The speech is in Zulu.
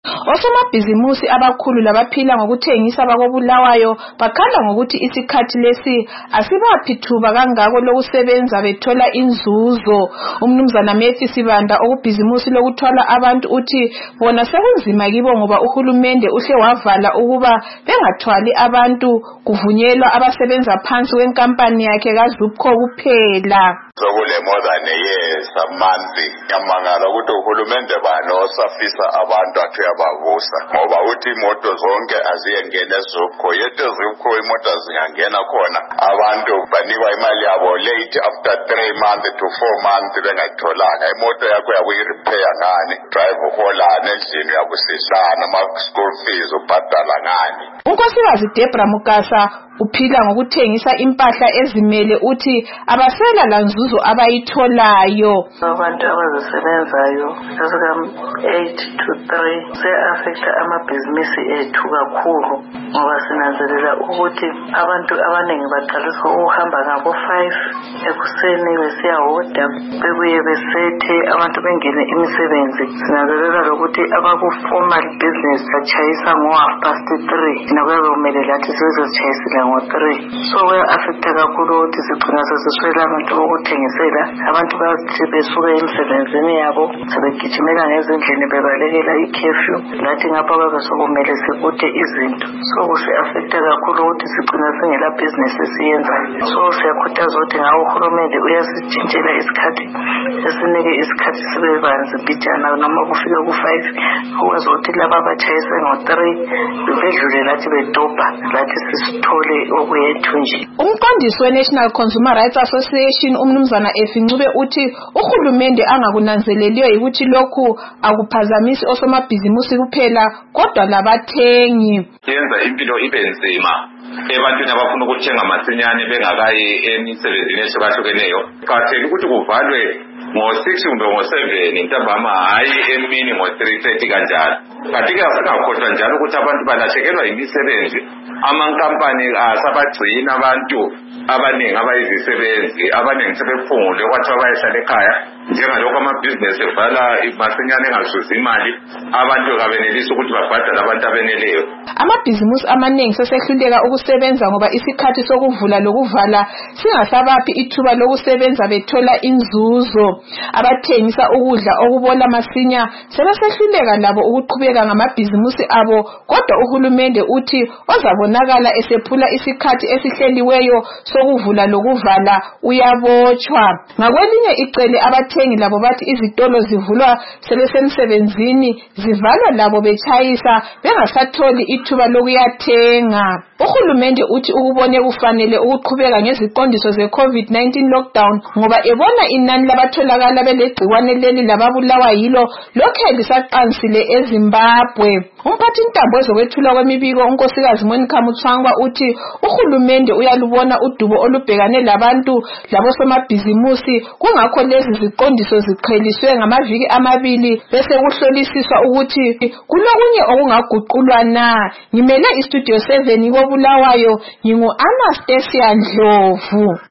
Osomabhizimusi abakhulu labaphila ngokuthengisa bakobulawayo bakhala ngokuthi isikhathi lesi asibaphi thuba kangako lokusebenza bethola inzuzo. Umnumzana Matthew Sibanda okubhizimusi lokuthwala abantu uthi bona sekunzima kibo ngoba uhulumende uhle wavala ukuba bengathwali abantu, kuvunyelwa abasebenza phansi kwenkampani yakhe kaZupco kuphela. Sokule more than a year, some months, yamangala ukuthi uhulumende bani osafisa abantu athi uyabavusa ngoba uthi imoto zonke aziyengena eZupco, yethu eZupco imoto ziyangena khona abantu banikwa imali yabo late after 3 months to 4 months bengatholanga. Imoto yakho yakuyirepair ngani, drive uholana endlini yakusihlana, ama-school fees ubhadala ngani. uNkosikazi Debra Mukasa uphila ngokuthengisa impahla ezimele uthi abasela lanzuzo abayitholayo. Abantu abazisebenzayo esuka 8 to 3 se-affecta amabhizinisi ethu kakhulu ngoba sinanzelela ukuthi abantu abaningi baqalisa ukuhamba ngabo 5 ekuseni besiyahoda bebuye besethe abantu bengene imisebenzi. Sinanzelela lokuthi abaku-formal business batshayisa ngo-3:30 nakuyabe kumele lathi sizozitshayisela ngo-3. So kuya-affecta kakhulu ukuthi sigcina sesiswela abantu bokuthengisela. Abantu bathi besuka emsebenzini yabo sebegijimela ngezindlini bebalekela i-curfew, lathi ngapha babe sokumele sikude izinto. So kusi-affecta kakhulu ukuthi sigcina singela business esiyenzayo. So siyakhuthaza ukuthi ngawo uhulumende uyasitshintshela isikhathi, esinike isikhathi sibe banzi mbijana noma kufika ku-5 ukwazi ukuthi laba abatshayise ngo-3 bedlule lathi bedobha lathi sisithole okuyethu nje. Umqondisi we-National Consumer Rights Association umnumzana Efincube uthi uhulumende angakunanzeleliyo ukuthi lokhu akuphazamisi osomabhizimusi kuphela kodwa labathengi. Yenza impilo ibe nzima ebantwini abafuna ukuthenga masinyane bengakayi emisebenzini ehlukahlukeneyo. Katheli ukuthi kuvalwe ngo-6 kumbe ngo-7 ntambama, hayi emini ngo-3:30 kanjalo. Kanti-ke asingakhohlwa njalo ukuthi abantu balahlekelwa yimisebenzi. Amankampani asabagcina abantu abaningi abayizisebenzi, abaningi sebephungule kwathiwa bayehlala ekhaya. Njengalokho amabhizinesi evala masinyane engazuzi imali, abantu kabenelisi ukuthi babhadale abantu abeneleyo. Amabhizimusi amaningi sesehluleka ukusebenza ngoba isikhathi sokuvula lokuvala singasabaphi ithuba lokusebenza bethola inzuzo. Abathengisa ukudla okubola masinya sebesehluleka labo ukuqhubeka ngamabhizimusi abo, kodwa uhulumende uthi ozabonakala esephula isikhathi esihleliweyo sokuvula lokuvala uyabotshwa. Ngakwelinye icele abathengi labo bathi izitolo zivulwa sebesemsebenzini zivalwa labo betshayisa bengasatholi ithuba lokuyathenga. Uhulumende uthi ukubone kufanele ukuqhubeka ngeziqondiso ze-COVID-19 lockdown ngoba ebona inani labatholakala belegciwane leli lababulawa yilo lokhe lisaqansile eZimbabwe. Umphathi intambo ezokwethula kwemibiko unkosikazi Monica Mutswangwa uthi uhulumende uyalubona udubo olubhekane labantu labosomabhizimusi, kungakho lezi ziqondiso ziqheliswe ngamaviki 2 bese kuhlolisiswa ukuthi kulokunye okungaguqulwa na. Ngimele istudio 7 koBulawayo, ngingu Anastasia Ndlovu.